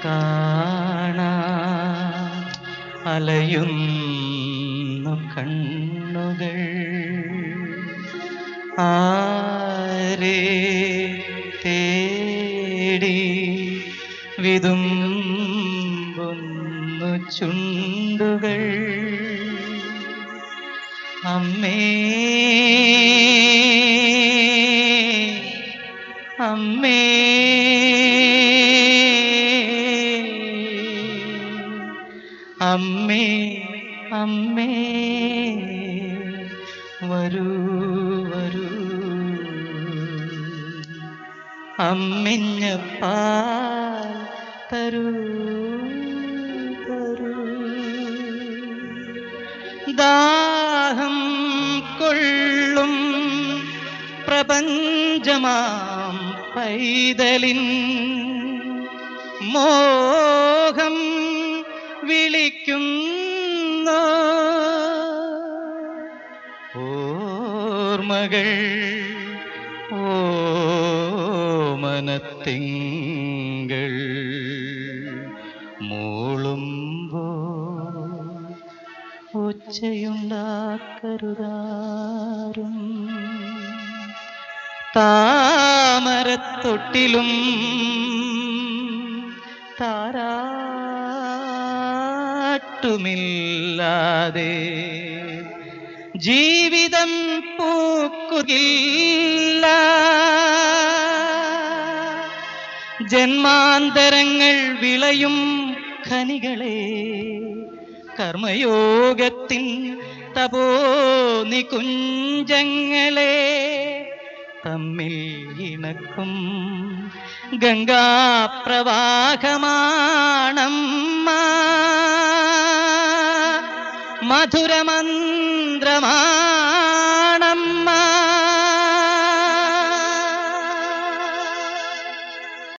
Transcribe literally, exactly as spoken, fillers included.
കാണാ അലയുന്നു കണ്ണുകൾ ആരേ തേടി വിതുമ്പുന്നു ചുണ്ടുകൾ അമ്മേ അമ്മേ അമ്മേ അമ്മേ വരൂ വരൂ അമ്മിഞ്ഞ പാൽ തരൂ തരൂ ദാഹം കൊള്ളും പ്രപഞ്ചമാം പൈതലിൻ മോഹം വിളിക്കുന്നു ഓർമ്മകൾ ഓമനത്തിങ്കൾ മൂളുമ്പോൾ ഒച്ചയുണ്ടാക്കരുതാരും താമരത്തൊട്ടിലും താരാട്ടുമില്ലാതെ ജീവിതം പൂക്കുകില്ല ജന്മാന്തരങ്ങൾ വിളയും ഖനികളെ കർമ്മയോഗത്തിൻ തപോനികുഞ്ചങ്ങളെ തമ്മിൽ ഇണക്കും ഗംഗാപ്രവാഹമാണമ്മ മധുരമന്ത്രമാ